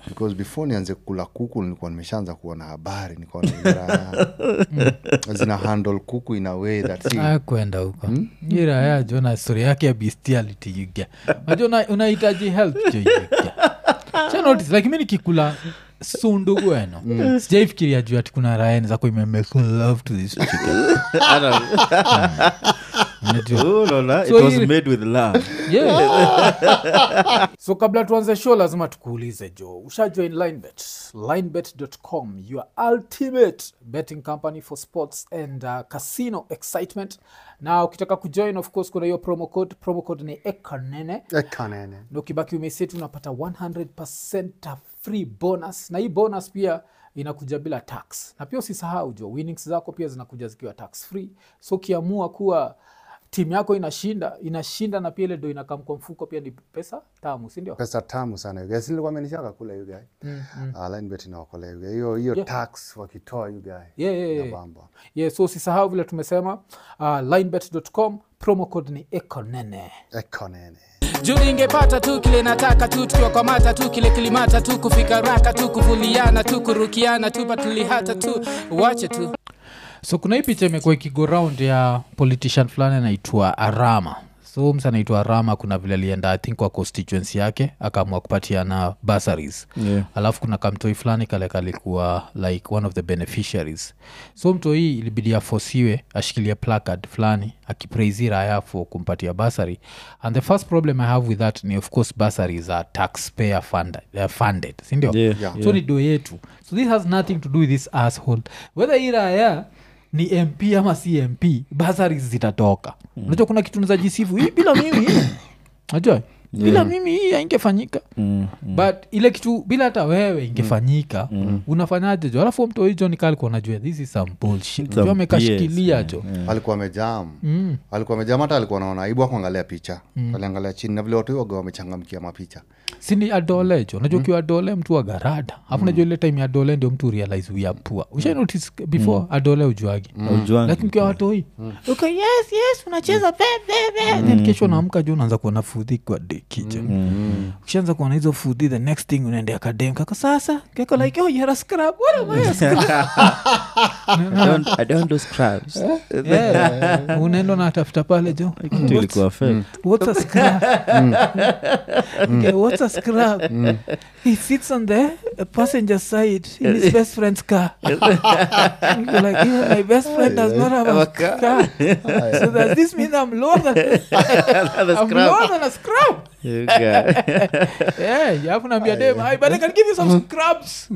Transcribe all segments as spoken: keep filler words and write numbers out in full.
because before nianze kula kuku nilikuwa nimeshaanza kuona habari nikaona zina handle kuku in a way that si ah kwenda huko hmm? Ira ya Jona story yake ya bestiality you get unajua unahitaji help jo you get so notice like mimi nikikula sundu gweno mm. Sijaifikiria juu ati kuna raha za kwa make love to this chicken. I don't oh no no it so was you... made with love. Yeah. So kabla tuanze show lazima tukuulize jo. Ushajoin Linebet. linebet dot com, your ultimate betting company for sports and uh, casino excitement. Na ukitaka kujoin of course kuna hiyo promo code. Promo code ni ekanene. Ekanene. Na ukibaki umeseti unapata one hundred percent free bonus. Na hii bonus pia inakuja bila tax. Na pia usisahau jo, winnings zako pia zinakuja zikiwa tax free. So kiamua kuwa timu yako inashinda, inashinda na pia ile ndio inakam kwa mfuko pia ni pesa tamu, si ndio? Pesa tamu sana. You guys nilikuwa amenishaka kula you guys. Mm, mm. Uh, Linebet inaokolea you guys. Hiyo hiyo yeah. Tax wakitoa you guys. Yeah, yeah, yeah. Yeah, so usisahau vile tumesema uh, linebet dot com, promo code ni ekonene. Ekonene. Juu ingepata tu kile nataka tu tukiwa kwa mata tu kile kilimata tu kufika raka tu kuvuliana tu kurukiana tu patulihata tu wache tu. So kuna hii picha imekuwa ikigo round ya politician fulani anaitwa Arama. So msa anaitwa Arama kuna vile alienda I think kwa constituency yake akaamua kupatiana bursaries. Yeah. Alafu kuna kamtoi fulani kale kalikuwa like one of the beneficiaries. So mtoi ilibidi aforsiwe ashikilie placard fulani akipraise raya for kumpatia bursary. And the first problem I have with that ni of course bursaries are taxpayer funded, uh, funded. Si ndio? Yeah. Yeah. So ni do yetu. So this has nothing to do with this asshole. Whether hii raya ni M P ama si M P bursaries zitatoka. Unajua mm. kuna kitu za jisifu hii bila mimi. Unajua? Bila yeah. mimi hii haingefanyika. Mm, mm. But ile kitu bila hata wewe ingefanyika, mm. unafanyaje jo? Alafu mtu hiyo ni kalikuwa anajua this is some bullshit. Ndio amekashikilia jo. Alikuwa amejam. Mm. Alikuwa amejam hata alikuwa anaona aibu kuangalia picha. Mm. Aliangalia chini na vile watu wao wamechangamkia mapicha. Sini adole jo. Unajua kiwa adole mtu wa garada. Alafu unajua ile time adole ndio mtu realize we are poor. Usha notice before mm. adole ujuagi. Mm. Lakini kwa watu hii. Mm. Okay, yes, yes, unacheza pepe. Mm. Then kesho naamka jo unaanza kuona fudhi kwa kicha. Mm. Ukishaanza kuona hizo food the next thing unaenda academic kaka sasa keko like oh you're a scrub what am I a scrub I don't I don't do scrubs yeah unaenda na tafuta pale jo ilikuwa fake what's a scrub okay what's a scrub he sits on the passenger side in his best friend's car you're like yeah, my best friend does not have a car so does this mean I'm lower than I'm lower than a scrub you got yeah you have to be a dem I but I can give you some scrubs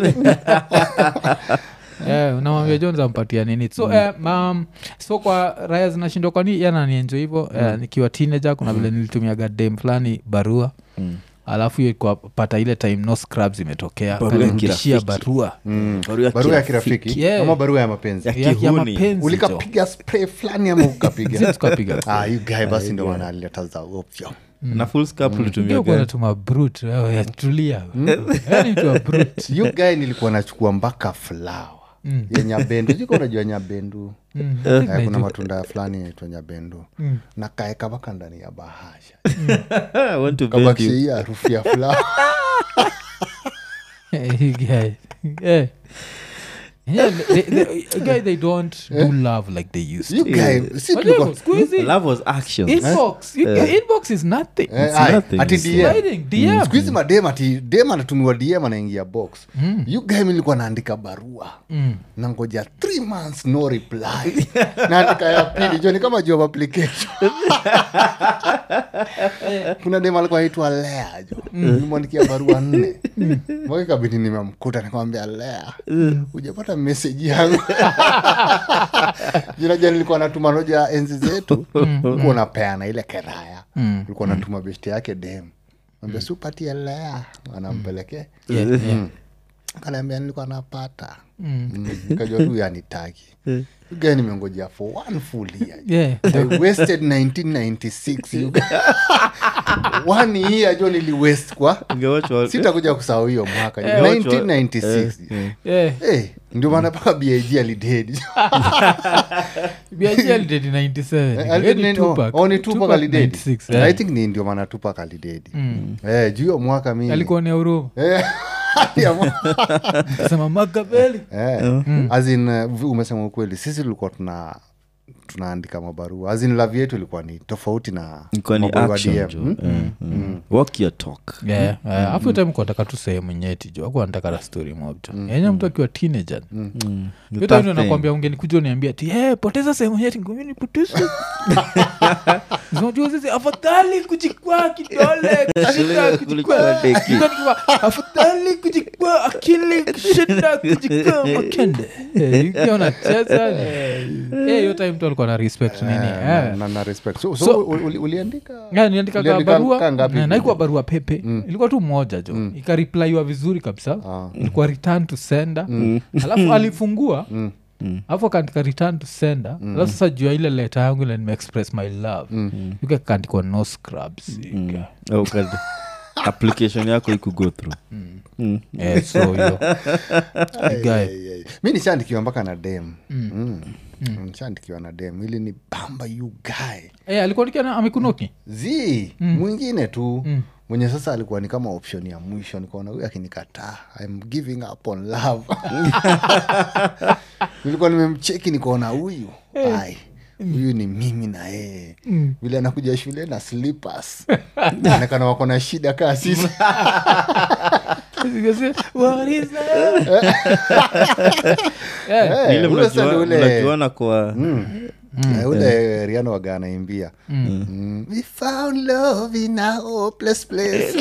yeah unamwambia Jones ampatia nini so mm. um, so kwa raya zinashindwa kwa nini yana nienjoy hivyo mm. uh, nikiwa teenager kuna vile nilitumia goddamn fulani barua mm. alafu hiyo kwa pata ile time no scrubs imetokea kanirudishia barua mm. barua, barua ya kirafiki yeah. kama barua ya mapenzi ya, ya, ya mapenzi ulikapiga spray fulani ama ukapiga sisi tukapiga ah you guy basi ndo wanaleta za option Mm. na full scalp ulitumia mm. gani tuma brute wewe ya tulia yani tu brute you guy nilikuwa nachukua mpaka flower mm. ya nyabendu jiko unajua nyabendu mm. eh, kuna matunda fulani inaitwa nyabendu mm. na kaeka mpaka ndani ya bahasha mm. I want to bend you kabaki harufu ya flower hey guy eh yeah, they, they, they, they don't yeah. do love like they used you to. Guys, yeah. Love was action. Inbox, eh? you, uh, inbox is nothing. Uh, it's aye, nothing. Ati it's D M. sliding D M. Mm. Squeeze madem ati dem anatumiwa D M anaingia box. Mm. You guys nilikuwa naandika barua. Mm. Na ngoja three months no reply. Naandika ya pili jo ni kama job application. Kuna dem alikuwa anaitwa Lea jo. Mm. Nimeandikia barua nne. Mm. Mwaka kabidi nimemkuta nikamwambia Lea. Mm. Hujapata message yangu. Jina jana nilikuwa natuma roja enzi zetu uko napeana ile keraya nilikuwa mm. natuma besti yake dem mwambie mm. supatie Lea anampelekea yeah, mm. yeah. Akaniambia nilikuwa napata mm. nikajua tu yanitaki Uga nimengojea for one full year. Yeah. I wasted nineteen ninety-six. Uga. One year jo nili waste kwa. Sitakuja kusahau hiyo mwaka. Yeah, nineteen ninety-six. Yeah. Yeah. Hey, ndio maana paka B I G alidedi. B I G alidedi ninety-seven. Oh, ni Tupac alidedi. I think ni ndio maana Tupac alidedi. Eh, juu hiyo mwaka mimi. Alikuwa ni huruma. Eh. sema Makaveli eh as in uh, umesema ukweli sisi tulikuwa tuna tunaandika mabarua as in love yetu ilikuwa ni tofauti na ilikuwa ni mabarua action D M. jo Hmm? mm, mm. walk your talk yeah uh, afu mm. time kwa nataka tu sehemu nyeti jo aku anataka la story mob jo mm. yenye mtu akiwa teenager mm. yote ndio nakwambia ungenikuja uniambia ati eh poteza sehemu nyeti ngumi ni poteza unajua sisi afadhali kujikwa kidole kushinda kujikwa kujikwa afadhali kujikwa akili kushinda kujikwa makende eh ukiona cheza eh hiyo time mtu alikuwa na respect nini eh na na respect so so uliandika yeah niandika kwa barua na haikuwa barua pepe ilikuwa tu moja jo ikareplyiwa vizuri kabisa ilikuwa return to sender alafu alifungua alafu akaandika return to sender alafu sasa juu ya ile letter yangu ile nime express my love yuka kaandikwa no scrubs au kada application yako iku go through eh so yo guy mimi nishaandikiwa mpaka na dem mm nishaandikiwa na dem ili ni bamba you guy eh alikuwa nikiana amekunoki zi mwingine tu mwenye sasa alikuwa ni kama option ya mwisho nikaona huyu akinikataa I'm giving up on love nilikuwa nimemcheki nikaona huyu ai huyu ni mimi na yeye vile anakuja shule na slippers nakana wako na shida kaa sisi what is that eh ile mnajuana kwa Mm. ule Rihanna waga anaimbia mm. mm. we found love in a hopeless place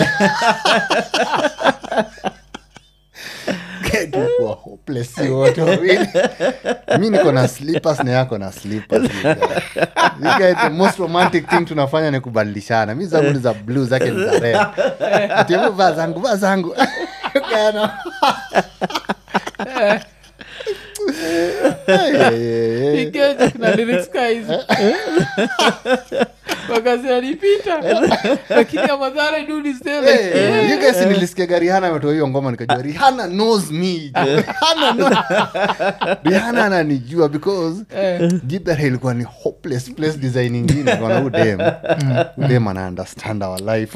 get kwa hopeless yote wili mimi niko na slippers na yako na slippers you guys the most romantic thing tunafanya ni kubadilishana mimi zangu ni za blue zake ni za red atimu vaa zangu vaa zangu kana Ikeje kuna lyrics guys wakazi alipita lakini amadhara do this day you guys nilisikia Rihanna ametoa hiyo ngoma nikajua Rihanna knows me Rihanna knows Rihanna ananijua because Gita ilikuwa ni hopeless place design nyingine kwa udem udem ana understand our life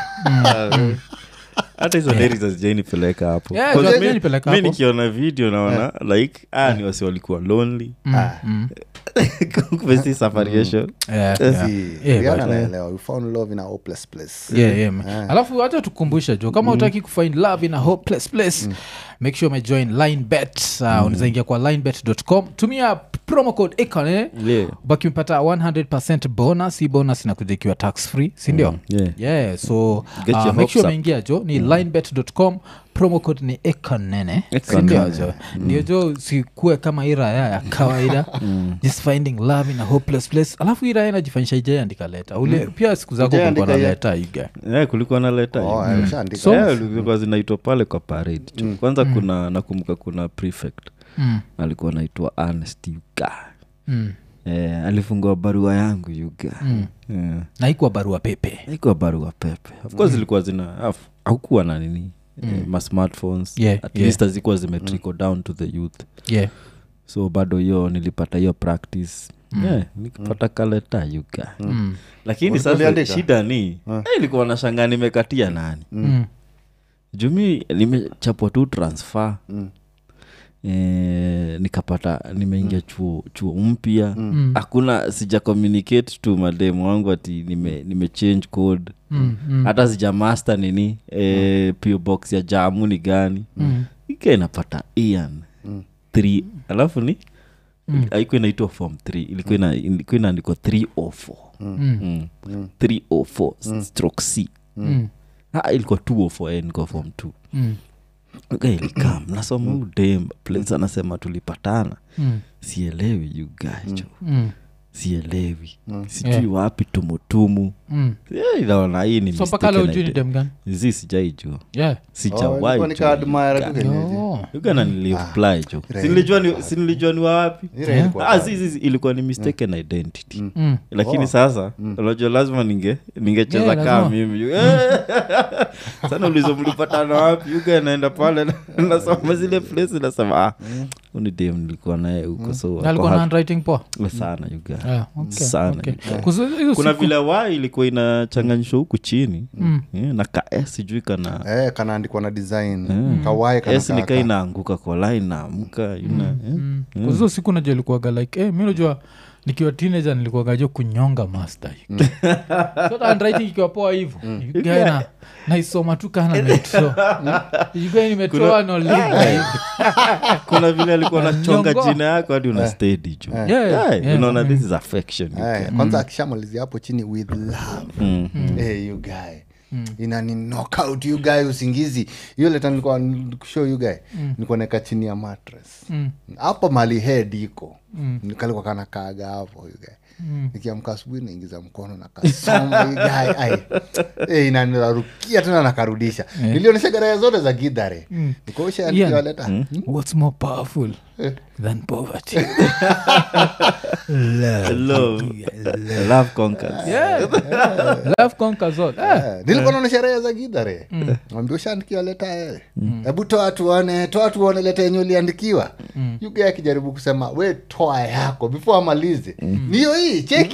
hata hizo lyrics hazijanipeleka hapo Yeah, hazijanipeleka mimi hapo. nikiona video naona like ah ni wasi walikuwa lonely kumbe safariation yeah yeah yeah Rihanna but- anaelewa we found love in a hopeless place yeah, yeah, man. Alafu hata tukumbusha jo kama utaki kufind love in a hopeless place make sure you join linebet uh, unaweza ingia kwa linebet dot com tumia promo code econ eh yeah baki mpata one hundred percent bonus hii bonus inakuja ikiwa tax free si ndio yeah yeah so Get uh, your make hopes sure up. umeingia jo ni linebet dot com promo code ni ekonene Econ sindio nene. jo ndio jo sikue kama iraya ya kawaida just finding love in a hopeless place alafu iraya inajifanyisha ijaandika leta ule pia siku zako Haijaandika kulikuwa na ya- leta iga yeah kulikuwa na letter oh hiyo. ameshaandika So- Yeah, zilikuwa zinaitwa pale kwa parade mm. kwanza mm. kuna nakumbuka kuna prefect mm. alikuwa naitwa Ernest Yuga mm. eh, alifungua barua yangu Yuga Mm. yeah. na ikuwa barua pepe ilikuwa barua pepe of course zilikuwa zina af- haukuwa na nini mm. eh, ma smartphones Yeah, at yeah. least hazikuwa zimetrickle down to the youth yeah so bado hiyo nilipata hiyo practice mm. yeah, nikipata mm. kaleta Yuga mm. lakini Uli- sasa uliandika? shida ni Ah. eh, ilikuwa nashangaa nimekatia nani Mm. jumi nimechapwa tu transfer Mm. e, nikapata nimeingia chuo chuo mpya Mm. hakuna sija communicate to mademu wangu ati nime, nime change code Mm. Mm. hata sija master nini e, P O box ya jamu ni gani Mm. ika inapata Ian Mm. three alafu ni Mm. haikuwa inaitwa form three ilikuwa ina- ilikuwa inaandikwa three oh four Mm. mm. Mm. three oh four stroke C Mm. ah, ilikuwa two oh four eh, niko form two Mm. ikam nasoma udemba place anasema tulipatana Mm. sielewi you guys jo Mm. sielewi sijui Yeah. wapi tumutumu Mm. yeah, inaona hii ni so mpaka leo juu ni dem gani zi sijaijua yeah Oh, sijawai ilikuwa nikaadmire tu kenyeji. oh. ugana niliply jo Right. sinilijua ni, sinilijua ni wa wapi Ile ilikuwa ah, bad. zi, zi, ilikuwa ni mistaken identity Mm. lakini Oh. sasa unajua lazima ninge ningecheza Yeah, kaa lazima. mimi sana ulizo mlipatana wapi uga naenda pale nasoma zile place nasema ah, uni dem nilikuwa naye huko so alikuwa na handwriting poa sana you guy yeah, okay, sana okay. yeah. Kuzo, kuna vile wa ilikuwa inachanganyishwa huku chini mm. yeah, na ka S sijui kana eh kana andikwa na design mm. kawaii kana S ni kai inaanguka kwa line na amka you know mm. yeah. mm. mm. kuzo siku najua ilikuwa like eh mimi najua nikiwa teenager nilikuwa gajo kunyonga master mm. so handwriting ikiwa poa hivyo mm. gana naisoma tu kana metro yuko ni metro no link kuna vile alikuwa anachonga jina yako hadi una steady juu yeah unaona this is affection kwanza akishamalizia hapo chini with love eh you guy Mm. inani knock out you guy usingizi hiyo leta nilikuwa show you guy mm. nilikuwa neka chini ya mattress hapo mm. mali head iko mm. nikalikuwa kana kaga hapo you guy mm. nikiamka asubuhi naingiza mkono na kasoma you guy ai eh inanirukia tena nakarudisha yeah. nilionyesha gara zote za Githare mm. nikoosha yeah. ya leta mm. what's more powerful than poverty love love, love conquers yeah. yeah. love conquers all yeah. nilikuwa naona sherehe za Githare mwambie ushaandikiwa leta eh hebu toa tuone toa tuone leta yenyewe uliandikiwa mm. yuko akijaribu kusema we toa yako before amalize mm. niyo hii cheki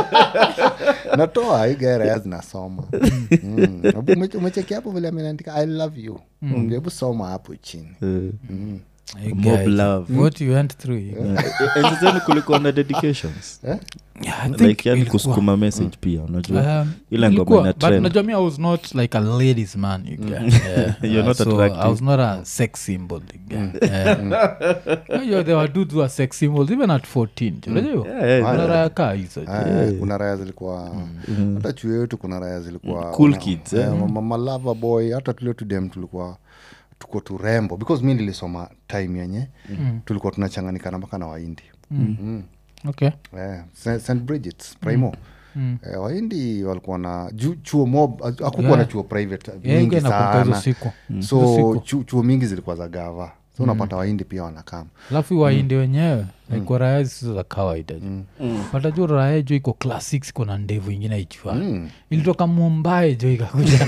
natoa igara zinasoma hebu umecheki hapo vile ameandika I love you hebu soma hapo chini mm. Mob love what you went through and then kulikuwa na dedications eh yeah, like yani kusukuma message mm. pia unajua um, ile ngoma ina trend but unajua me I was not like a ladies man you get yeah. you're uh, not so attractive I was not a sex symbol mm. yeah. mm. you there were dudes who were sex symbols even at fourteen unajua kuna raya kaa hizo kuna raya zilikuwa hata chuo yetu kuna raya zilikuwa cool kids eh mama lover boy hata tulio tu dem tulikuwa tuko turembo because mimi nilisoma time yenye mm. tulikuwa tunachanganikana mpaka na Wahindi mm. mm. okay eh yeah. Saint Bridget's Primo mm. eh, Wahindi walikuwa na chuo mob hakukuwa yeah. na chuo private yeah, mingi sana mm. so chuo, chuo mingi zilikuwa za gava so mm. unapata Wahindi pia wanakama alafu Wahindi mm. wenyewe like mm. raya zisizo za kawaida mm. mm. pata juu raya jo iko class six iko na ndevu ingine ichua mm. ilitoka Mumbai jo ikakuja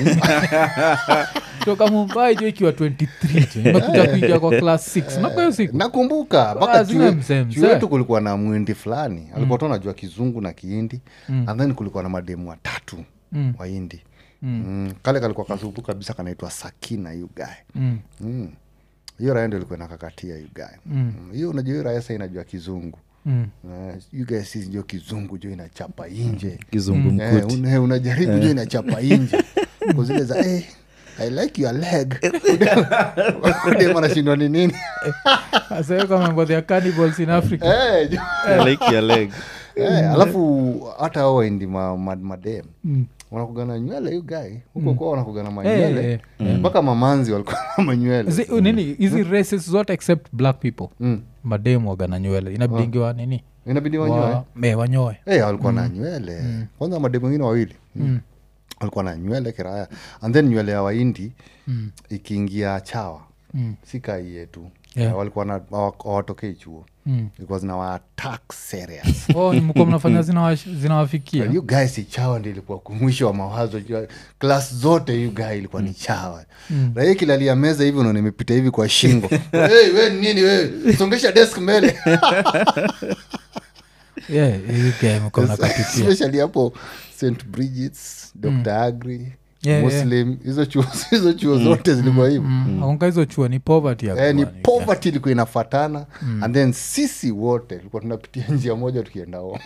toka Mumbai jo ikiwa twenty-three jo imekuja kuingia kwa class six na kwa hiyo siku nakumbuka mpaka chuo yetu kulikuwa na mwindi fulani alikuwa tu anajua Kizungu na Kihindi mm. and then kulikuwa na mademu watatu mm. Wahindi mm. mm. kale kalikuwa kasupu kabisa kanaitwa Sakina you guy mm. mm. hiyo raya ndio ilikuwa nakakatia you guy mm. hiyo unajua hiyo raya sasa inajua Kizungu mm. uh, you guys si ndio Kizungu jo inachapa inje Kizungu mkuti eh, una, unajaribu jo inachapa inje kwa zile za eh I like your leg kude mara shindo ni nini asa kama mambo ya cannibals in Africa eh I like your leg eh alafu hata wao ndi ma madem mm. wanakugana nywele you guy huko kwa wanakugana manywele mpaka mamanzi walikuwa na manywele nini hizi races zote except black people mm. madem wagana nywele inabidi wa nini inabidi wanyoe me wanyoe eh walikuwa na nywele kwanza madem wengine wawili mm. walikuwa na nywele kiraya and then nywele ya Wahindi mm. ikiingia chawa mm. sika yetu yeah. uh, walikuwa na hawatokei chuo mm. because na wa attack serious oh ni mko mnafanya zina zinawafikia you guys chawa ndio ilikuwa kumwisho wa mawazo class zote you guys ilikuwa mm. ni chawa mm. na yeye kilalia meza hivi unaona nimepita hivi kwa shingo hey wewe nini wewe songesha desk mbele yeah you game mko mnapitia especially hapo Saint Bridget's Doctor Mm. Agri yeah, Muslim hizo yeah. chuo hizo chuo mm. zote zilikuwa hivyo mm. mm. hizo chuo ni poverty ya eh, ni poverty ilikuwa inafuatana mm. and then sisi wote tulikuwa tunapitia njia moja tukienda huko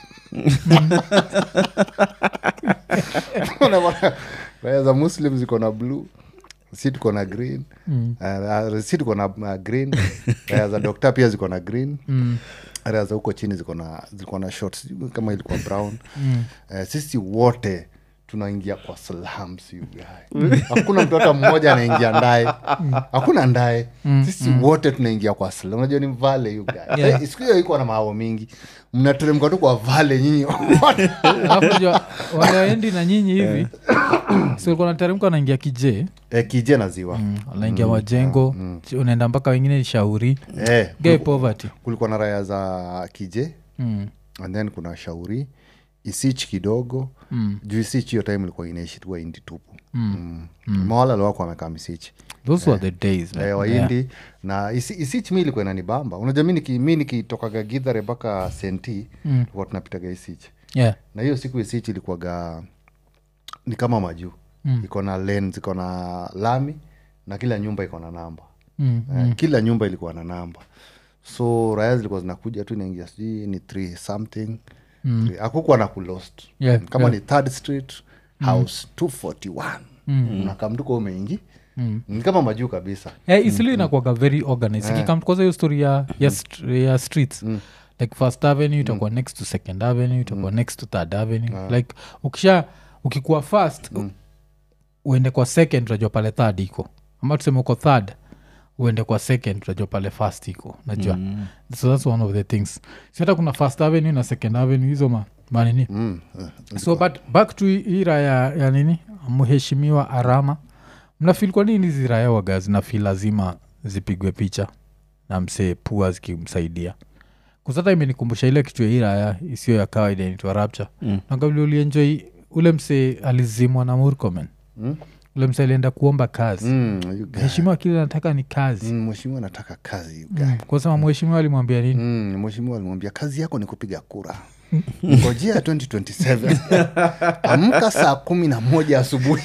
Raya za Muslim ziko na blue sisi tuko na green mm. uh, sisi tuko na uh, green raya za Doctor pia ziko na green mm. raya za huko chini ziko na zilikuwa na shorts kama ilikuwa brown mm. uh, sisi wote tunaingia kwa slums you guy hakuna mtu hata mmoja anaingia ndaye hakuna ndaye mm. sisi mm. wote tunaingia kwa slums unajua ni vale you guy yeah. siku hiyo iko na maao mingi mnateremka tu kwa vale nyinyi hapo wanaendi na nyinyi hivi sio kuna teremka naingia kije eh kije na ziwa mm. anaingia mm. majengo mm. unaenda mpaka wengine Shauri eh gay poverty kulikuwa na raya za kije mm. and then kuna Shauri Isich kidogo mm. juu Isich hiyo time ilikuwa inaishi tu Waindi tupu mm. mm. mm. Mawala lwako wamekaa Isich. Those were the days eh, Waindi yeah. Na isi, Isich mi ilikuwa inanibamba. Unajua mi niki, mi nikitokaga Githurai mpaka Senti mm. tulikuwa tunapitaga Isich yeah. Na hiyo siku Isich ilikuwaga ni kama majuu mm. iko na lens, iko na lami na kila nyumba iko na namba mm. eh, mm. kila nyumba ilikuwa na namba, so raya zilikuwa zinakuja tu inaingia sijui ni three something mm. akukuwa na kulost yeah, kama yeah. ni third street house mm. two forty one mm. unakamduka umeingi mm. ni kama majuu kabisa yeah, isili mm. inakuwaga very organized yeah. Ikikamtukoza hiyo story ya, ya, st- ya streets mm. like first avenue itakuwa mm. next to second avenue itakuwa mm. next to third avenue yeah. like ukisha ukikuwa first mm. uende kwa second unajua pale third iko, ama tuseme uko third uende kwa second unajua pale first iko najua mm. so that's one of the things. Si hata kuna first avenue na second avenue hizo ma manini mm. so but back to ira ya, ya nini mheshimiwa Arama, mnafeel kwa nini hizi raya waga zinafeel lazima zipigwe picha na msee pua zikimsaidia? Kusata imenikumbusha ile kitu ya ira ya isiyo ya kawaida inaitwa Rapture mm. na kabla ulienjoy ule msee alizimwa na Murkomen mm. ule msee alienda kuomba kazi mm, mheshimiwa kile anataka ni kazi mm, mheshimiwa anataka kazi mm. kwa sababu mheshimiwa alimwambia nini? mm, mheshimiwa alimwambia kazi yako ni kupiga kura ngojea twenty twenty-seven amka saa kumi na moja asubuhi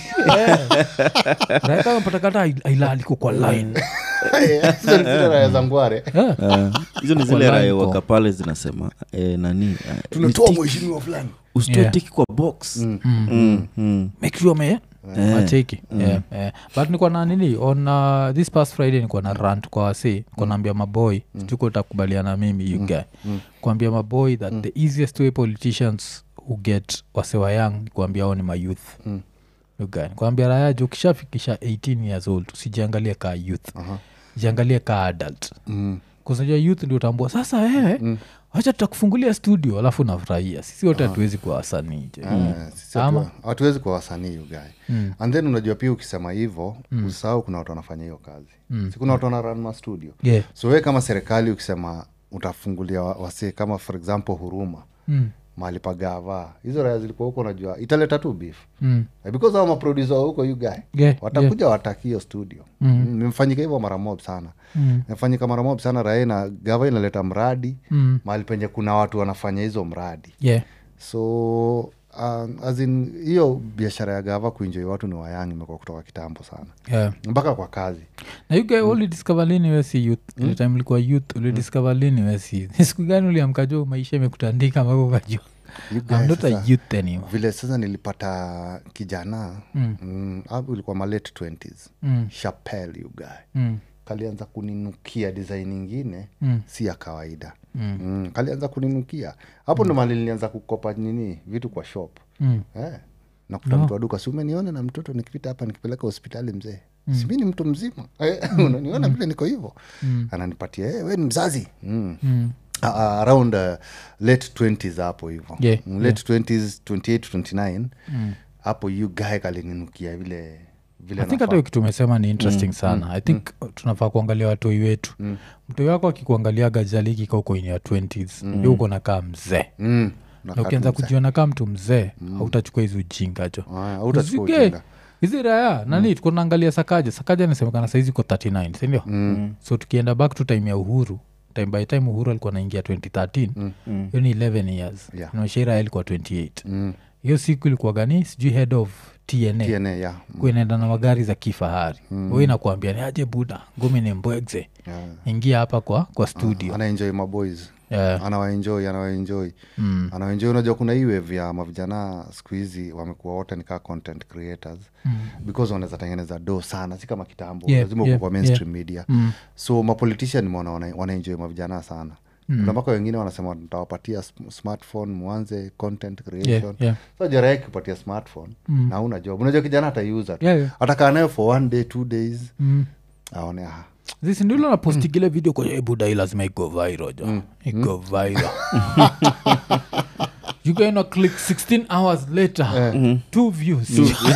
raika mpatakata ailaliko kwa line hizo ni zile raya za ngware hizo ni zile raya waka pale zinasema eh, nani tunatoa mheshimiwa fulani usitoe yeah. tiki kwa box mm. Mm. Mm. Mm. make sure me yeah. Acheki mm. yeah. yeah. but nikuwa na nini on uh, this past Friday nikuwa na rant kwa wasi nikuwa naambia maboy mm. sijuko utakubaliana mimi you guy mm. kuambia maboy that mm. the easiest way politicians who get wasewa young ni kuambia hao ni mayouth mm. you guy kuambia raya juu ukishafikisha eighteen years old usijiangalie kaa youth uh-huh. jiangalie kaa adult mm. kusajua youth ndio utambua sasa wewe mm. wacha tutakufungulia studio alafu nafurahia sisi wote hatuwezi kuwa wasanii hatuwezi kuwa wasanii ugae mm. and then unajua pia ukisema hivyo mm. usahau kuna watu wanafanya hiyo kazi mm. si kuna watu wana run ma studio yeah. so we kama serikali ukisema utafungulia wasee kama for example Huruma mm. mahali pagava hizo raya zilikuwa huko unajua italeta tu beef mm. because hao maproducer huko you guy yeah, watakuja yeah. wataki hiyo studio mm. nimefanyika hivyo mara mob sana mm. nimefanyika mara mob sana raya na gava inaleta mradi mm. mahali penye kuna watu wanafanya hizo mradi yeah. so um, as in hiyo biashara ya gava kuenjoy watu ni wayangi imekuwa kutoka kitambo sana yeah. mpaka kwa kazi na you guy mm. uli discover lini we si youth mm. ile time ulikuwa youth uli mm. discover lini we si siku gani uliamkajua maisha imekutandika mpaka ukajua I'm not a youth anymore. Vile sasa nilipata kijana mm. mm, hapo ilikuwa ma late twenties mm. Chappelle you guy mm. kalianza kuninukia design nyingine mm. si ya kawaida mm. Mm, kalianza kuninukia hapo ndo mm. mali nilianza kukopa nini vitu kwa shop mm. eh na kuta no. mtu wa duka si umeniona na mtoto nikipita hapa nikipeleka hospitali mzee mm. si mimi ni mtu mzima unaniona vile niko hivyo mm. ananipatia eh wewe ni mzazi mm. Mm. Uh, around uh, late twenties hapo hivyo yeah, late yeah. twenties twenty-eight to twenty-nine hapo mm. you guy kalininukia vile vile I think hata kitu umesema ni interesting mm, sana mm, I think mm. tunafaa kuangalia watoi wetu mm. mtoi wako akikuangalia gajaliki ka uko in your twenties mm. yo uko nakaa mzee mm. na ukianza kujiona kama mtu mzee mm. hautachukua hizo ujinga jo hautachukua ujinga hizi raya nani mm. tuko naangalia Sakaja Sakaja anasemekana saizi ko thirty-nine si ndio mm. so tukienda back to time ya Uhuru time by time Uhuru alikuwa naingia twenty thirteen mm. mm. hiyo ni eleven years yeah. na Sheira alikuwa twenty-eight mm. hiyo siku ilikuwa gani sijui head of T N A, T N A yeah. mm. kuenenda na magari za kifahari mm. wewe inakuambia ni aje buda ngumi ni mbwegze yeah. ingia hapa kwa kwa studio uh, ana enjoy my boys yeah. anawaenjoy anawaenjoy mm. anawaenjoy unajua kuna hii wave ya mavijana siku hizi wamekuwa wote nikaa content creators mm. because wanaweza tengeneza do sana si kama kitambo yeah, lazima yeah, kwa mainstream yeah. media mm. so ma politician mwana wanaenjoy mavijana sana mm. kuna mpaka wengine wanasema nitawapatia smartphone mwanze content creation yeah, yeah. so jara kupatia smartphone mm. na una job unajua kijana ataiuza tu yeah, yeah. atakaa nayo for one day two days mm. aone ah Zisi ndilo na postigile mm. video kwa ebu dai lazima iko viral jo mm. iko viral you gonna click sixteen hours later mm-hmm. two views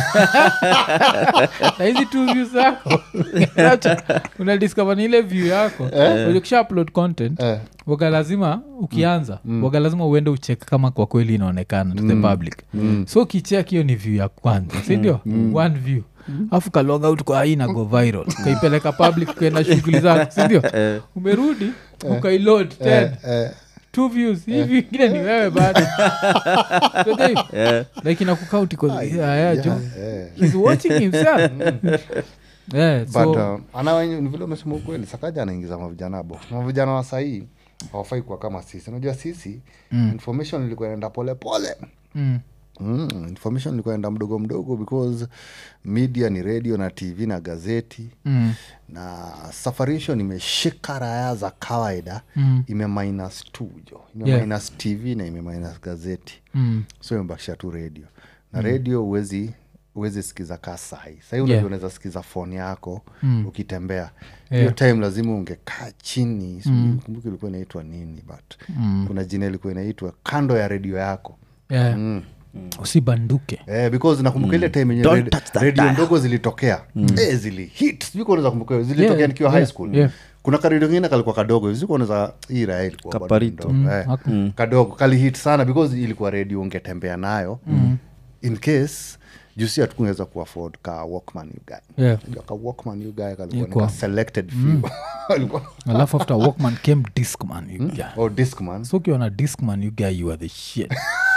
na hizi two views zako una discover ni ile view yako uh, ukisha upload content uh, waga lazima ukianza mm. waga lazima uende ucheck kama kwa kweli inaonekana to mm. the public mm. so kicheck hiyo ni view ya kwanza si ndio mm. one view afu mm. kalonga out kwa aina go viral kaipeleka public kwenda shughuli zako si ndio umerudi ukaiload ten two views hivi ingine ni wewe bado so they yeah. like inakukaunti kwa yeah, yeah, yeah, yeah. he's watching himself yeah so but uh, ana ni vile umesema kweli Sakaja anaingiza mavijana bo na vijana wa sahi hawafai kwa kama sisi unajua sisi mm. information ilikuwa inaenda pole pole mm. Mm, information ilikuwa inaenda mdogo mdogo because media ni radio na T V na gazeti mm. na safarisho imeshika raya za kawaida mm. ime minus two jo ime yeah. minus T V na ime minus gazeti mm. so imebakisha tu radio na mm. radio uwezi uwezi sikiza kasai sasa hiyo yeah. unaweza sikiza phone yako mm. ukitembea hiyo yeah. time lazima ungekaa chini mm. kumbuka ilikuwa inaitwa nini but mm. kuna jina ilikuwa inaitwa kando ya radio yako yeah. mm. Mm. usibanduke eh because nakumbuka ile mm. time yenye radio, radio ndogo zilitokea mm. eh zili hits biko unaweza kumbuka zilitokea yeah, nikiwa yeah, high school yeah. kuna karido ngine kalikuwa kadogo hizo unaweza hii raha ilikuwa kaparito mm. eh, mm. kadogo kali hit sana because ilikuwa radio ungetembea nayo mm. in case jusi atukungeza ku afford ka Walkman you guy yeah ka Walkman you guy kalikuwa yeah, selected few alikuwa mm. alafu after Walkman came Discman you guy oh Discman so ukiona Discman you guy you are the shit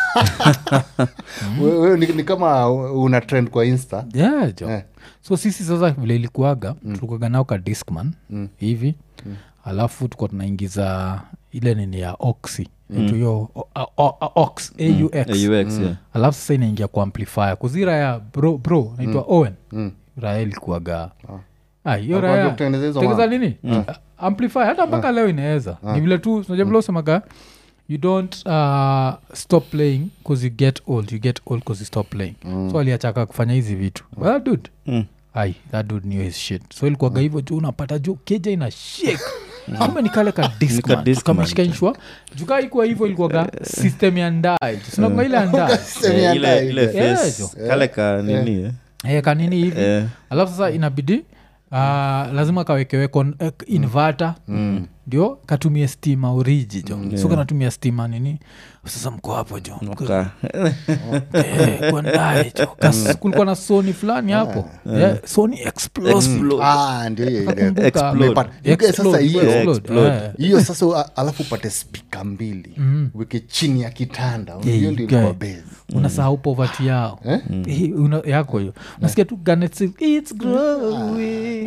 wewe ni, ni kama una trend kwa Insta yeah jo yeah. so sisi sasa vile ilikuaga mm. tulikuwa nao ka Discman mm. hivi mm. alafu tuko tunaingiza ile nini ya Oxy into yo Ox A U X A U X yeah alafu sasa inaingia kwa amplifier kuzira ya bro bro naitwa Owen Rael ilikuaga ah hiyo raya tegeza nini amplifier hata mpaka leo inaweza ni vile tu unajua vile usemaga you don't uh, stop playing because you get old you get old because you stop playing mm. so aliachaka kufanya hizi vitu mm. well dude mm. ai that dude knew his shit so ilikuwa mm. hivyo juu unapata juu keja ina shake kama nikale ka Discman kama shikaishwa juka ikuwa hivyo ilikuwa system ya ndai sio kama ile ndai ile ile face kale ka nini eh ka nini hivi alafu sasa inabidi Uh, lazima kawekewe kon, uh, inverter mm. ndio katumie stima oriji jo mm, yeah. so kanatumia stima nini sasa mko hapo jo okay. eh, kwa ndai jo Kas, kulikuwa na Sony fulani hapo yeah. yeah, Sony explode ah ndio ile explode yuko sasa hiyo hiyo sasa alafu upate speaker mbili mm. weke chini ya kitanda hiyo ndio kwa base unasahau poverty yao eh? mm. una yako hiyo unasikia tu Garnet it's growing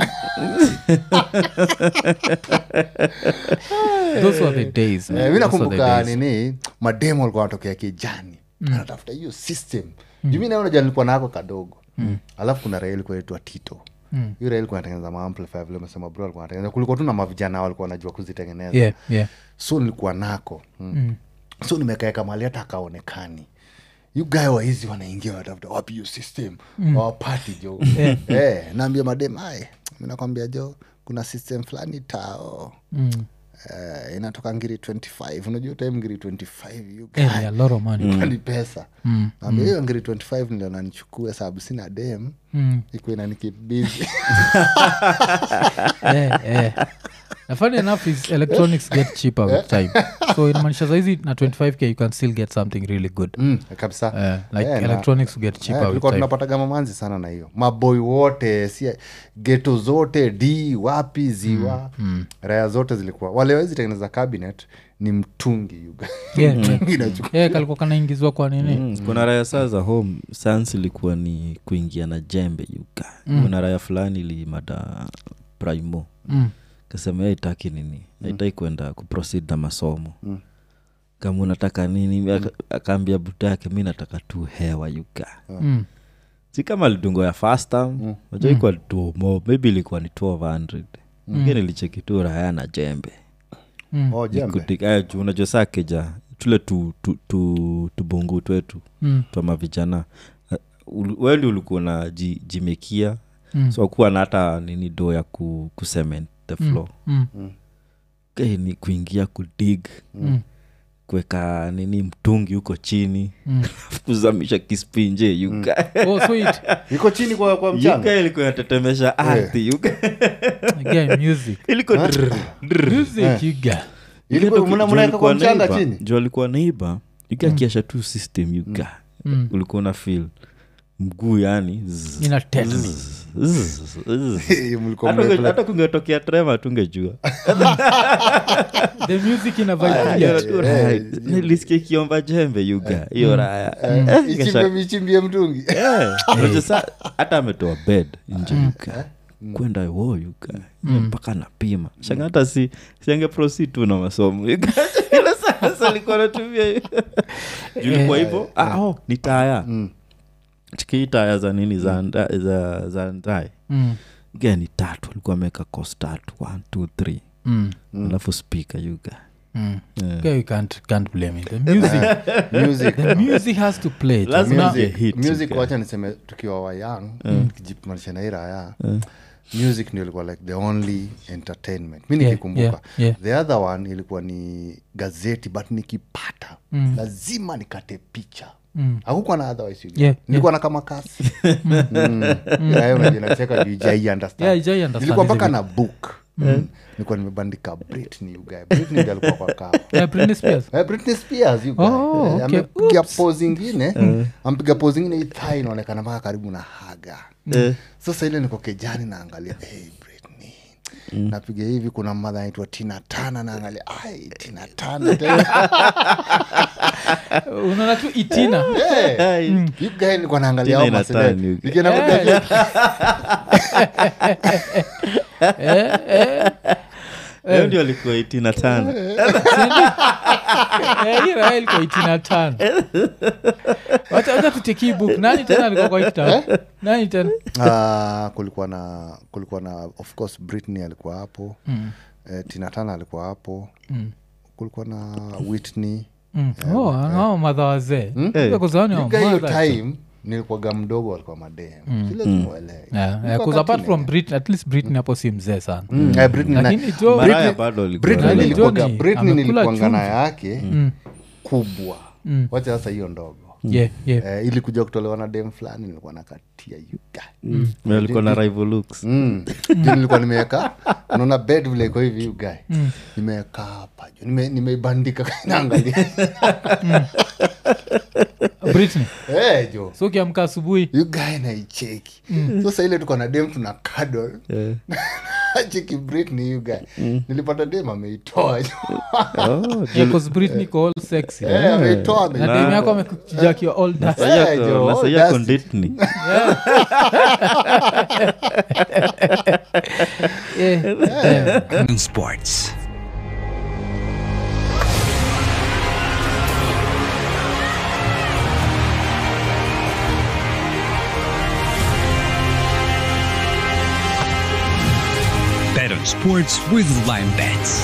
those were the days eh, mimi nakumbuka nini mademo walikuwa wanatokea kijani mm. anatafuta hiyo system mm. mimi naona jana nilikuwa nako kadogo mm. alafu kuna rail kwa inaitwa Tito mm. hiyo rail kwa anatengeneza ma amplifier vile umesema bro alikuwa anatengeneza kulikuwa tu na mavijana walikuwa wanajua kuzitengeneza yeah yeah so nilikuwa nako mm. Mm. so nimekaeka mahali hata akaonekani you guy wa hizi wanaingia watafuta wapi hiyo system mm. wa party jo eh eh naambia madem ai mimi nakwambia jo kuna system fulani tao mm. uh, inatoka ngiri twenty-five unajua time ngiri twenty-five you guy yeah, a lot of money mm. ni pesa mm. naambia hiyo mm. ngiri twenty-five ndio nanichukua sababu sina dem mm. iko inanikibizi eh eh na funny enough is electronics get cheaper with time so inamaanisha saizi na twenty-five K you can still get something really good mm, kabisa uh, like yeah, electronics na, get cheaper yeah, with time tunapata mamanzi sana na hiyo maboy wote si ghetto zote D wapi ziwa mm, mm. raya zote zilikuwa wale wezi tengeneza cabinet ni mtungi yuga yeah, yeah. yeah, kalikuwa kanaingizwa kwa nini mm, kuna raya saa za home science ilikuwa ni kuingia na jembe yuga mm. kuna raya fulani ilimada primo mm. kasema ya itaki nini mm. itaki kwenda kuproceed na masomo mm. kama unataka nini mm. akaambia buta yake mimi nataka tu hewa yuka mm. si kama lidungo ya faster mm. unajua iko tu mo maybe ilikuwa ni twelve hundred mm. ngine nilicheki tu raya na jembe mm. oh jembe kutika juu unajua sakeja tule tu tu tu tubongo twetu mm. tu mavijana wewe ndio ulikuwa na jimekia mm. so kuwa na hata nini do ya ku, ku cement the floor mm. mm. okay, ni kuingia kudig mm. kuweka nini mtungi huko chini Mm. kuzamisha kispinje yuka Oh, sweet. iko chini kwa kwa yuka mchanga ilikuwa inatetemesha ardhi yuka Again, music. ilikuwa drr, drr. Music, you got. ilikuwa Ju- mna ju mnaweka alikuwa kwa mchanga neighbor- chini ju alikuwa neighbor yuka akiasha tu system yuka Mm. ulikuwa na feel mguu yani zzz, Ina tete. zzz, zzz, zzz. mlikuwa Hata unge- mna hata kungetokea trema tungejua The music ina vibe Hiyo clear. tu right. Nilisikia kiomba jembe yuga hiyo raya Eh, ichimbe kesha- michimbie mtungi Eh, unajua sa- hata ametoa bed nje yuka kwenda wo yuka mpaka napima shanga hata si siange proceed tu na masomo yuka ila sasa alikuwa anatumia julikuwa hivyo ah, oh, ni taya chiki taya za nini za nda- za za ndai Mm. gani tatu alikuwa ameweka cost tatu one two three Mm. alafu speaker yuka Mm. Yeah. Okay, you can't can't blame it. The music, music the music has to play. it. Lazima Una- music. music, hit, music okay. wacha niseme tukiwa wa young tukijipimanisha na iraya music ndio ilikuwa like the only entertainment mi Yeah, nikikumbuka yeah, yeah. the other one ilikuwa ni gazeti but nikipata Mm. lazima nikate picha Mm. hakukuwa na otherwise you Yeah, nilikuwa na kama kasi unajinacheka juu jai understand Yeah, jai understand nilikuwa hizi mpaka na book Mm. nilikuwa nimebandika Britney you guy Britney ndiye alikuwa kwa kaa Yeah, Britney Spears. Eh, Britney Spears you guy. Oh, Eh, okay. amepiga pose ingine ampiga pose ingine ithai inaonekana mpaka karibu na haga sasa ile niko kejani naangalia hey, Britney napiga hivi kuna mmadha naitwa Tina Tana naangalia ai Tina Tana tena Unaona tu itina. hey, you guy nilikuwa naangalia Tina hao ina maseleb. turn, you guy. Nikienda kuangalia Eh, eh. hiyo ndio alikuwa eighteen na tano Eh, hii raha ilikuwa itina tano. Wacha wacha tuteki book. Nani tena alikuwa kwa hii kitabu? Nani tena? Ah, kulikuwa na kulikuwa na of course Britney alikuwa hapo Mm. eh, Tina Tana alikuwa hapo Mm. kulikuwa na Whitney Mm. Oh, hao madha wazee. Kwa kuzani hao Yuga hiyo madha. time nilikuwaga mdogo alikuwa madem sile zimwelewe Yeah, yeah, 'cause apart from Britney, at least Britney hapo si mzee sana. Britney Lakini Jo- maraya bado alikuwa Britney Nani nilikuwaga Johnny, Britney amekula nilikuanga na chumvi. yake kubwa Mm. wacha sasa hiyo ndogo Yeah, yeah. eh, ili kuja kutolewa na dem fulani nilikuwa nakatia yuga Na alikuwa na rival looks Mm. Juu nilikuwa nimeweka unaona bed vile iko hivi ugae nimeweka hapa juu nime- nimeibandika naangalia Britney. Eh, jo So ukiamka asubuhi ugae naicheki sasa ile tuko na dem tuna kadol cheki Britney ugae nilipata dem ameitoa jo. oh yeah, 'cause Britney iko all sexy. Eh, ameitoa Na ame- demu yako amekuja akiwa all dust. Eh, jo, nasa all yako dusty. Disney Yeah. Sports. Bet on sports with Lime Bets.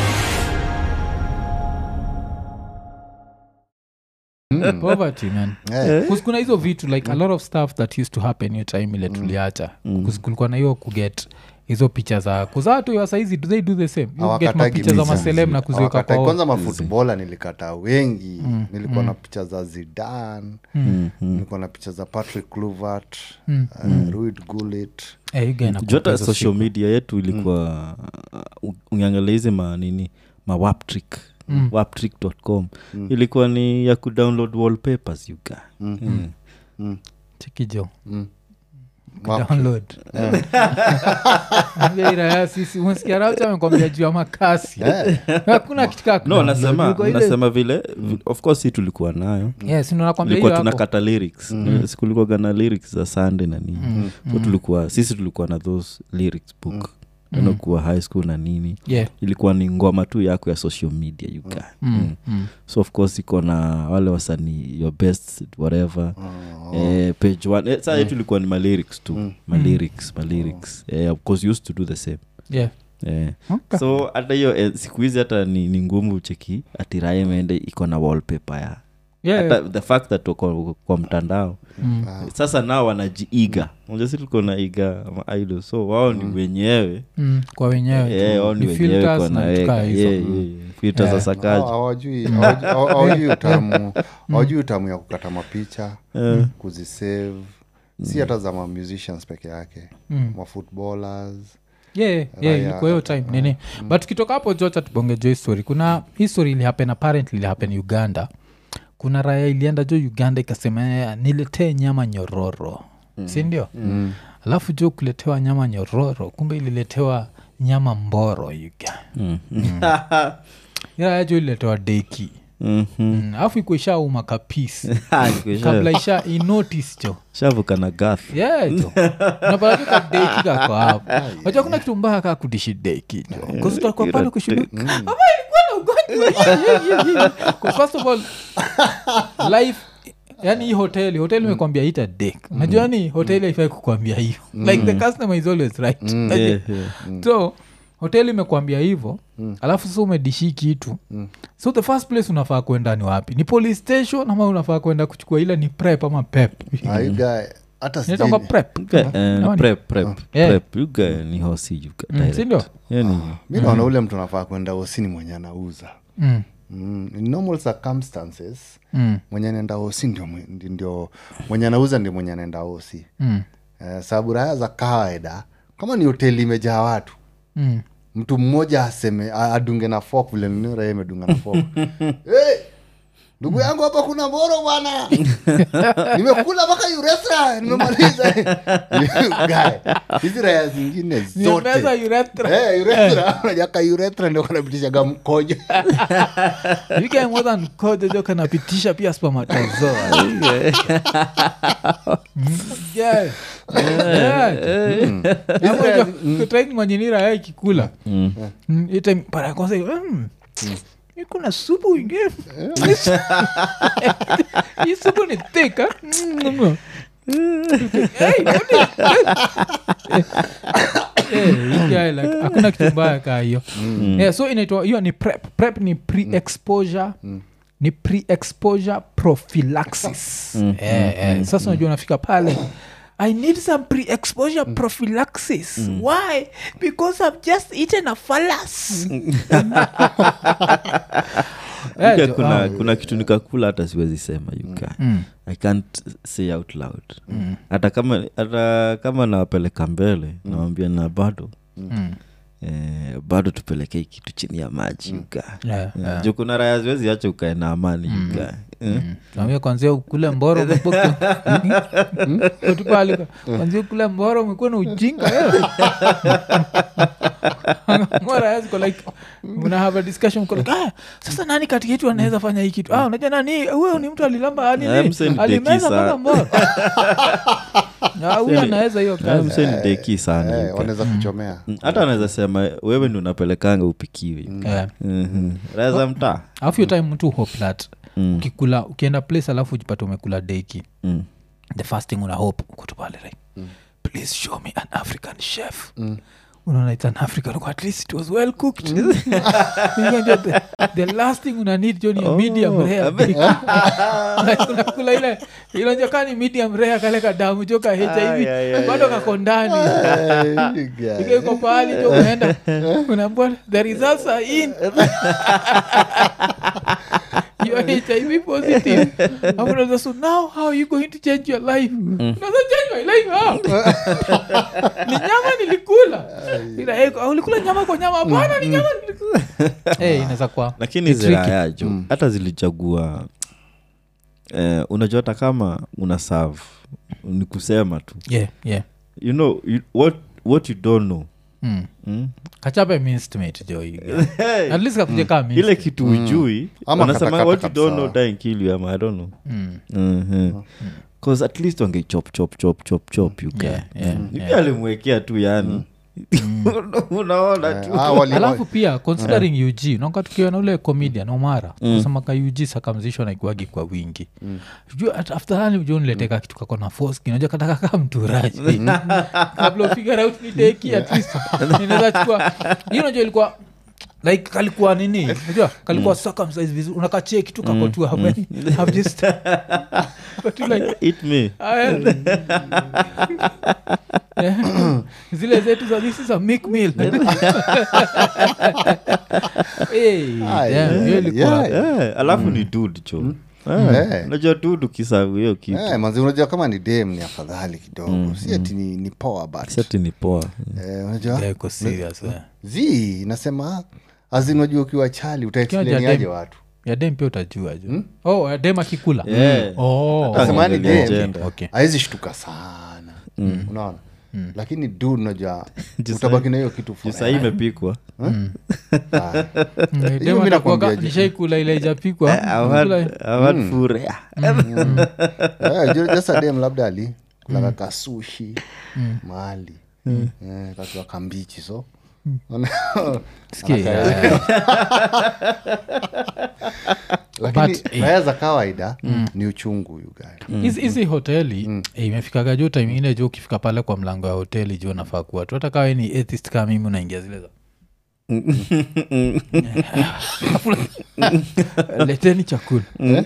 Poverty, man. Eh. 'Cause kuna hizo vitu like a lot of stuff that used to happen hiyo time ile tuliacha. 'Cause kulikuwa na hiyo kuget hizo picha za kuzatu wa saizi do they do the same you get Hawakatagi mapicha za misa. maselem na kuziweka Hawakatai. kwa kwanza mafutbola nilikata wengi nilikuwa na picha za Zidane nilikuwa na picha za Patrick Kluivert uh, Ruud Gullit eh you guy na juu hata social media yetu ilikuwa uh, ungeangalia hizi manini mawaptrick mm. waptrick dot com mm. ilikuwa ni ya kudownload wallpapers yuka mm. mm. mm. chikijo Mm. download Ngeira sisi unasikia rauta amekwambia juu ya makasi hakuna kitu kaka no nasema nasema vile vi- of course hii tulikuwa nayo yes ndio nakwambia tulikuwa hiyo hapo tunakata lyrics mm. sikulikuwa na lyrics za Sunday na nini mm. so tulikuwa sisi tulikuwa na those lyrics book mm. mm. kuwa high school na nini yeah ilikuwa ni ngoma tu yako ya social media you guy mm. mm. Mm. so of course iko na wale wasanii your best whatever oh. eh, page one eh, saa yetu ilikuwa ni malyrics tu mm. malyrics malyrics oh. eh, of course used to do the same yeah eh. Okay. so hata hiyo eh, siku hizi hata ni, ni ngumu cheki atirae mende iko na wallpaper ya Yeah, hata yeah. the fact that uko kwa mtandao Mm. sasa nao wanajiiga unajua sisi tuko na iga ma idol so wao ni wenyewe Mm. kwa wenyewe eh wao ni Ni wenyewe filters kwa na na vitu kaa yeah, hizo. yeah, filters za sakaji hawajui hawajui- hawajui utamu hawajui utamu ya kukata mapicha kuzisave si hata za ma musicians peke yake ma footballers yeah, yeah, Raya. ilikuwa hiyo time nini but tukitoka hapo jocha tubonge jo history kuna history ilihappen apparently ilihappen Uganda kuna raya ilienda jo Uganda ikasema niletee nyama nyororo mm. si ndio mm. alafu jo kuletewa nyama nyororo kumbe ililetewa nyama mboro Uganda mm. mm. raya jo ililetewa deki mhm alafu iko ishauma kapisi kabla isha inotice jo shavuka na gath yeah jo unapata ka deki kako hapo wacha kuna kitu mbaya kama kudishi deki jo kwa sababu kwa pale kushuhudia ama ilikuwa na ugonjwa kwa first of all life yani hii hoteli hoteli imekwambia ita deck unajua ni hoteli haifai kukwambia hiyo like the customer is always right yeah, yeah. so hoteli imekwambia hivyo mm. alafu sasa umedishi kitu mm. so the first place unafaa kwenda ni wapi ni police station ama unafaa kwenda kuchukua ile ni prep ama pep aiga hata nitaka sijini prep Uh, prep prep Yeah. prep you guy ni hosi you guy Mm, si ndio? yani mi naona ule mtu anafaa kwenda hosini mwenye anauza mm. mm. in normal circumstances Mm. mwenye anaenda hosi ndio, mwe- ndi- ndio mwenye anauza ndio mwenye anaenda hosi Mm. eh, sababu raya za kawaida kama ni hoteli imejaa watu Mm. mtu mmoja aseme a- adunge na fork vile nini raya imedunga na fork hey, ndugu yangu hapa kuna mboro bwana nimekula mpaka urethra nimemaliza Guy, hizi raya zingine Niongeza zote urethra. Eh, urethra unajaka urethra ndio kanapitishaga mkojo You can more than code jo kanapitisha pia spermatozoa Mm, yeah. Yeah. Hapo jo, kutrain mwanjinira ya ikikula Mm, ite para kwanza mm, iko na supu ingine hii supu ni thick ah? Mm, hey, what is- Eh, hii guy like hakuna kitu mbaya kaa hiyo yeah, so inaitwa hiyo ni prep prep ni pre-exposure ni pre-exposure prophylaxis eh, eh, sasa unajua unafika pale I need some pre-exposure prophylaxis. Why? Because I've just eaten a phallus. Eh, Yuka jo, kuna ah, kuna kitu nikakula hata siwezi sema yuka I can't say out loud hata kama hata kama nawapeleka mbele nawambia na bado mm, eh, bado tupelekee kitu chini ya maji yuka yeah, yeah. juu kuna raya ziwezi acha ukae na amani yuka eh? Tuambia kwanzia ukule mboro utupalika kwanzia ukule mboro umekuwa na ujinga wewe. Mara yaziko like mna have a discussion mko like ah sasa nani kati yetu anaweza fanya hii kitu ah unajua nani huyo ni mtu alilamba ali Yeah, mse ni alimeza deki mpaka sana. mboro ah huyo anaweza hiyo Ah, kazi mse ni deki sana eh, yuka. wanaweza kuchomea Mm, hata anaweza sema wewe ndi unapelekanga upikiwe yuka. yeah. Mhm. raya za mtaa alafu hiyo time mtu hope that Mm. ukikula ukienda place alafu ujipata umekula deki Mm. the first thing una hope kutupale right please show me an African chef unaona it's an African at least it was well cooked. Unajua the, the last thing una need jo ni Oh, medium rare abe- Like, unakula ile ile kani medium rare kale ka damu jo ka H I V yeah, yeah, bado kako ndani Eh, guy. iko iko pahali jo unaenda unaambia the results are in you are H I V positive. I'm gonna so now how are you going to change your life? Mm. No, change my life how? Ni nyama nilikula. Ila eh ulikula nyama kwa nyama hapana ni nyama nilikula. Eh inaweza kwa. lakini It's tricky. ziraya jo hata zilichagua eh, unajua hata kama una serve ni kusema tu Yeah, yeah. you know you, what, what you don't know Mm. mm? Kachape minced meat jo. At least kakuje kama minced. ile kitu ujui Ama wanasema katakata what you don't know kabisa. die kill you ama I don't know Mm. Mhm. Cause at least wange chop chop chop chop chop you guy Yeah, yeah, Ni yeah. pia alimwekea tu yani unaona tu Ah, wali- alafu pia considering U G naonga tukiwa na ule comedian Omara kusema ka U G circumcision haikuwagi kwa wingi juu at- after hani ujua nileteka kitu kako na force kinajua kataka kama mturaji kabla ufigure out ni deki at least inaweza chukua hiyo unajua ilikuwa like kalikuwa nini unajua kalikuwa circumcised vizuri unakacheki tu kako tu how many have just but you like eat me yeah. Zile zetu za this is a milk meal hey Ah, damn yeah, really yeah. Eh, alafu ni dude cho Eh. unajua dude ukisavu hiyo kitu Eh, manzi unajua kama ni dem ni afadhali kidogo si ati ni, ni power but sati ni poa eh, unajua yeah iko serious eh zi inasema azin unajua ukiwa chali utaexplainiaje dem. watu ya dem pia utajua jo oh ya dem akikula Yeah. oh Nasema ni Angalia dem agenda. okay haizi shtuka sana unaona lakini du unajua utabaki na hiyo kitu juu sahii imepikwa Hiyo mimi nakwambia je. nishaikula ile ijapikwa awadfurea jasadem labda ali kulaka kasushi mali eh, kakiwa kambichi so Sikia, yeah. lakini But, eh, raya za kawaida ni uchungu yugai hizi hizi hoteli eh, imefikaga juu time ingine juu ukifika pale kwa mlango ya hoteli juu unafaa kuwa tu hata kawa ni atheist kama mimi unaingia zile za leteni chakula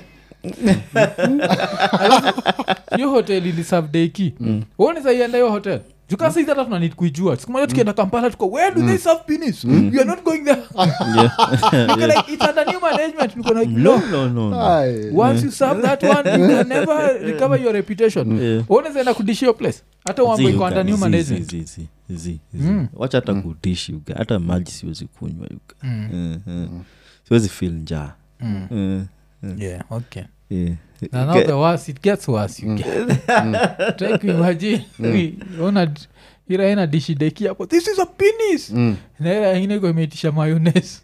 Alafu, hiyo hoteli ni savdeki uone saienda hiyo hotel jukasa hizi hata tunanid kuijua siku moja tukienda Kampala tuko where do they serve penis you are not going there Niko like it's under new management niko like no no no no once you serve that one you can never recover your reputation Yeah. uone zaenda kudishi hiyo place hata wambo iko under new management Zi, zi, zi, zi. wacha hata kudishi uga hata maji siwezi kunywa uga Mm, mm. siwezi feel njaa Mm, yeah okay yeah. now, now the worse it gets worse you get try to imagine ona ira ina dishi deki hapo this is a penis na ira ingine iko imeitisha mayonnaise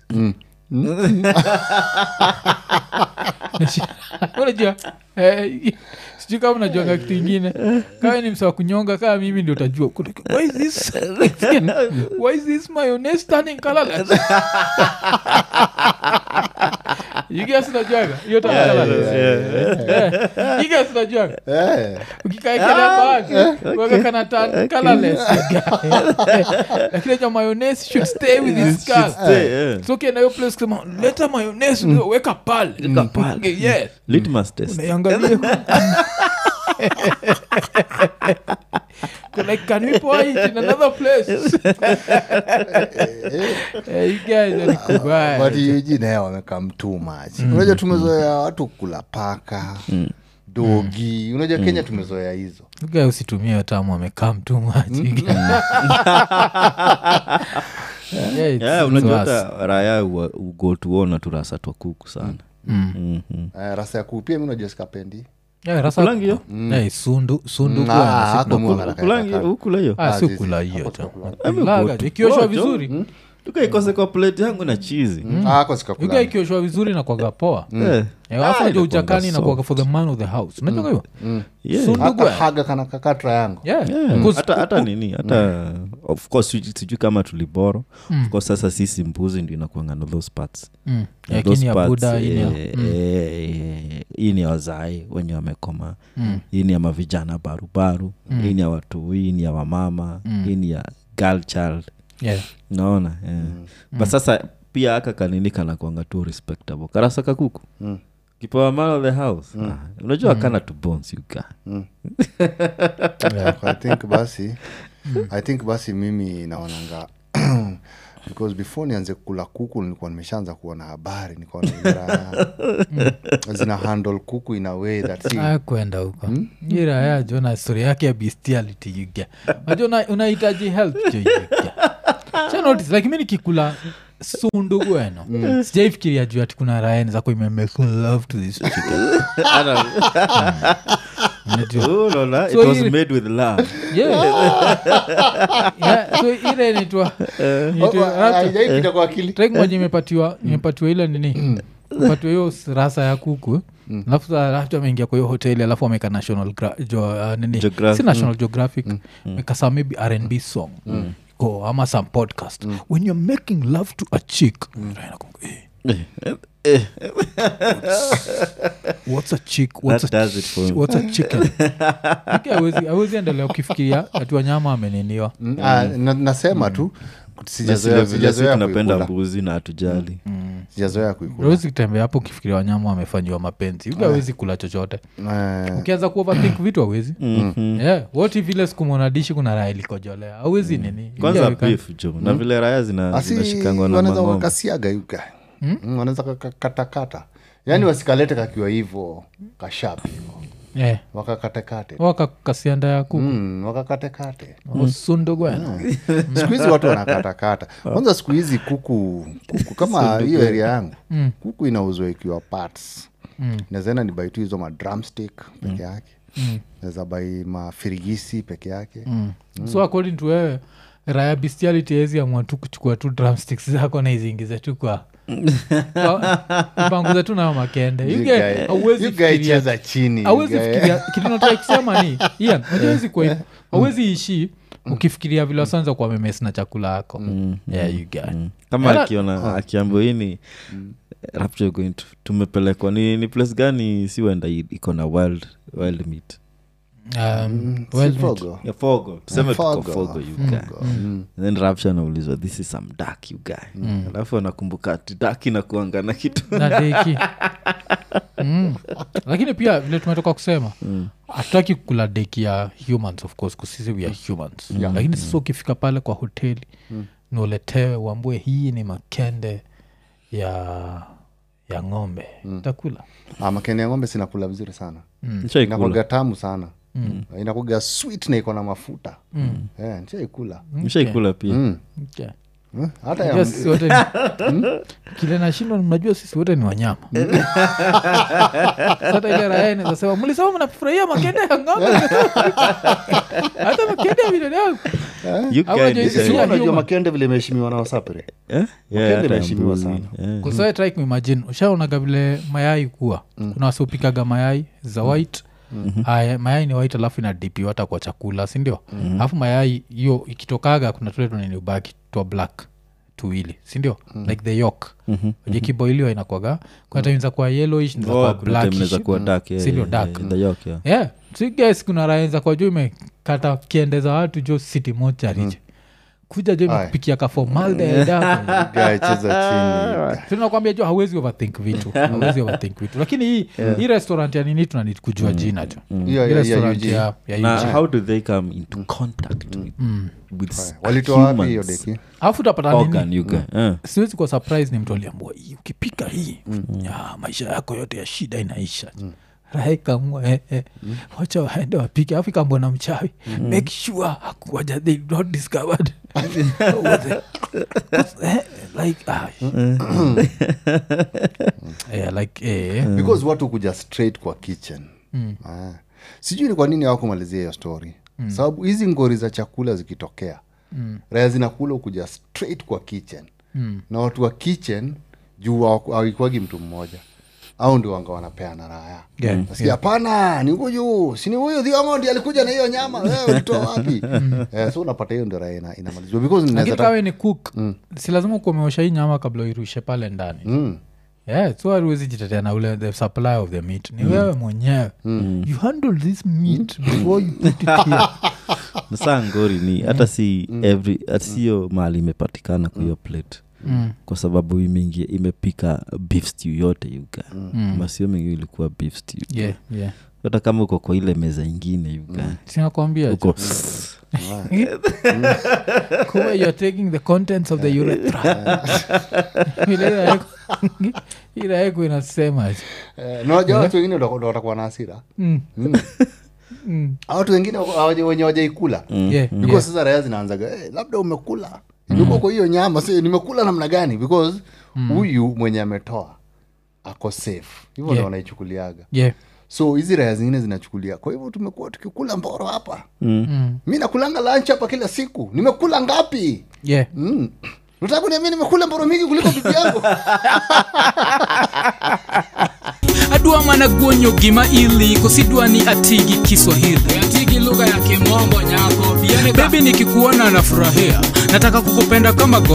unajua eh, sijui kama unajuanga kitu ingine kama ni msawa kunyonga kama mimi ndio utajua why is this why is this mayonnaise turning colorless you guys unajuanga hiyo turning colorless you guys unajuanga ukikaekelea bag waka kana turn colorless lakini ya mayonnaise should stay with its color Stay, yeah. so okay na hiyo place kama leta mayonnaise mm. weka pale Weka pale. Okay, yes Litmus test. unaiangalia like can we pour it in another place hey, you guys are kubaya but yuji naye wamekam too much unajua tumezoea watu kula paka dogi unajua Kenya tumezoea hizo you guys usitumie tamu amekam too much yeah, it's- Yeah, it's unajua worse. hata raya ua- ugo tuona turasa twa kuku sana Mhm. Eh, rasa ya kupia mi unajua sikapendi Yeah, rasa Kulangi hiyo? yeah, sundu sundu Mm, kwa ah, na siku hapo na mwa- kula. Ukulangi- ukula hiyo Ah, Ah, si zizi. kula hiyo Hapo tu. tutakula. Ami Kulaga, ugo tu. ikioshwa Oh, vizuri jo. tukaikose kwa plate yangu na chizi Ah, ako yuga sikakula ikioshwa vizuri na kwaga poa Eh. alafu Ah, najua inakuanga ujakani na kwaga soft. for the man of the house unajua hiyo Yeah. Sundu hata gwe. haga kana kakatra yangu Yeah. Yeah. Because- hata hata nini hata of course sijui- sijui kama tuliboro of course sasa sisi mbuzi ndio inakuanga na those parts Mm. Na Yeah, those kini ya parts, Buddha, hii ni ya- eh, eh, eh, hii ni ya wazae wenye wamekoma hii ni ya mavijana barubaru hii ni ya watu hii ni ya wamama hii ni ya girl child Yeah. naona yeah. but sasa pia aka kanini kanakwanga tu respectable karasa kakuku Mm. kipawa man of the house ah, unajua akana tu bones yuka Yeah, I think basi I think basi mimi naonanga because before nianze kula kuku nilikuwa nimeshaanza kuona habari nikaona zina handle kuku in a way that si Ah, kwenda huko iraya jona story yake ya bestiality yuga najua unahitaji help jo yuga cha notice like mi nikikula sundu gweno sijaifikiria juu ati kuna raya zako imemake love to this chicken Unajua? Oh, no, no. So it was hii- made with love Yeah. Yeah, so ile inaitwa inaitwa- haijaipita kwa akili Track moja imepatiwa imepatiwa ile nini imepatiwa hiyo rasa ya kuku alafu sa- alafu ameingia kwa hiyo hoteli alafu wameka national gra- jo, uh, nini Geographic. si national geographic mekasa maybe R and B song go ama some podcast when you're making love to a chick Raina kumbuka, eh, what's a chick what's That a does it for me. what's a chicken Okay, hawezi hawezi endelea ukifikiria ati wanyama ameniniwa Mm, ah, na, nasema tu sijazoea sijazoea tunapenda mbuzi na hatujali sijazoea kuikula Rose kitembea hapo ukifikiria wanyama wamefanywa mapenzi yuga hawezi kula chochote ukianza ku overthink vitu hawezi yeah what if vile siku monadishi kuna raha ilikojolea hawezi nini kwanza beef jo na vile raya zina zinashikangwa na wanaweza ng'ombe wakasiaga yuka wanaweza katakata yani wasikalete kakiwa hivyo kashapi yeah wakakatekate wakakasianda ya kuku mm, wakakatekate usundo gwana siku hizi watu wanakatakata kwanza siku hizi kuku, kuku kama hiyo area yangu Mm. kuku inauzwa ikiwa parts Mm. nazaenda ni bai tu hizo ma drumstick peke yake Mm. naweza bai mafirigisi peke yake Mm. so according to wewe raya bestiality hezi amua tu kuchukua tu drumsticks zako na iziingize tu kwa panguza tu nao makende You You guy- get- hauwezi you guy fikiria- cheza chini you hauwezi guy. fikiria kitu nataka kusema ni Ian, unajua hizi kwa hivo, hauwezi ishi ukifikiria vile wasanza kwa memesi na chakula yako yeah, you get. kama Ela- akiona akiambo hini rapture going to tumepelekwa ni, ni place gani si wenda i- iko na wild wild meat Um, Si well, fogo. ya fogo tuseme tuko Fogo. fogo you guy Mm. then rapture anaulizwa this is some dark you guy alafu anakumbuka ati dark inakuanga na kitu na deki mm. lakini pia vile tumetoka kusema hatutaki kukula deki ya humans of course kusisi we are humans lakini sasa ukifika pale kwa hoteli nuletewe uambue hii ni makende ya ya ng'ombe takula Ah, makende ya ng'ombe sinakula vizuri sana nishaikula inakuaga tamu sana mm. inakuaga sweet na iko na mafuta mm. yeah, nishaikula nishaikula pia mm. okay. Hmm? hata ya Unajua sisi wote ni- kile nashindwa mnajua sisi wote ni wanyama sasa ile raya inazasema mlisema mnafurahia makende ya ng'ombe hata makende ya binadamu You Au guy unajua ni sisi sahi- wa- unajua human. makende vile imeheshimiwa na wasapere Eh? Yeah, Makende hata imeheshimiwa mbuzi. sana. Yeah. kusae try kuimagine ushaonaga vile mayai kuwa kuna wasiopikaga mayai za white Aya, mayai ni white alafu inadipiwa hata kwa chakula sindio alafu mayai hiyo ikitokaga kuna tule tunini ubaki twa black tuwili sindio like the york mm-hmm. kiboiliwa inakwaga kuna time za kuwa yellowish za Oh, kuwa kuna time inaweza blackish kuwa dark, yeah, Sindio, yeah, dark. yeah, the yolk, yeah. yeah so guys kuna raenza kwa juu imekata kiendeza watu jo city moja rije kuja jo Aye. imekupikia kafomaldeedako Guy cheza chini tunakwambia jo hawezi overthink vitu hawezi overthink vitu lakini hii hii restaurant ya nini tunanid kujua jina jo Hiyo Hii ya- ya restaurant Eugene. ya ya na Eugene. how do they come into contact with, with walitoa wapi hiyo humans? deki alafu utapata Organ, nini you guy. Eh. siwezi kuwa surprise ni mtu aliambua hii ukipika hii ya maisha yako yote ya shida inaisha rahikamua eh, eh. wacha waende wapike afu ikambwa na mchawi make sure hakuwaja they not discovered What the- eh, like ah, eh, like eh, because watu kuja straight kwa kitchen ah. sijui ni kwa nini hawakumalizia hiyo story sababu hizi ngori za chakula zikitokea mm. raya zinakula kuja straight kwa kitchen mm. na watu wa kitchen juu hawikuwagi mtu mmoja au ndio wanga wanapeana raya Yeah, nasikia hapana ni huyu sini huyu Thiong'o ndiye alikuja na hiyo nyama wewe ulitoa wapi eh, so unapata hiyo ndio raya ina- inamalizwa because lakini inaweza kawe ni cook si lazima kumeosha hii nyama kabla uirushe pale ndani mm. yeah, so hatuwezi jitetea na ule the supply of the meat ni wewe mwenyewe you handle this meat before you put it here Na saa ngori ni hata si every hata siyo mahali imepatikana kwa hiyo plate Mm. kwa sababu imeingia imepika beef stew yote yuga mm. masio mengi ilikuwa beef stew yeah, yeah. hata kama uko kwa ile meza ingine yuga sinakwambia uko kuwa you're taking the contents of the urethra Ile iraeku inasema eh, na wajua watu wengine ndo watakuwa na hasira Mm. mm. Mm. watu wengine hawaja- wenye wajaikula Yeah, because yeah. sasa raya zinaanzaga hey, labda umekula imekuwa kwa hiyo nyama si nimekula namna gani because huyu mwenye ametoa ako safe hivyo Yeah. ndo wanaichukuliaga Yeah. so hizi raya zingine zinachukulia kwa hivyo tumekuwa tukikula mboro hapa Mm. mi nakulanga lunch hapa kila siku nimekula ngapi Yeah. mm. nataka kuniambia nimekula mboro mingi kuliko bibi yangu adwa mana guonyo gima ili kosidwa ni atigi Kiswahili atigi lugha ya kimombo nyako bebi nikikuona nafurahia nataka kukupenda kama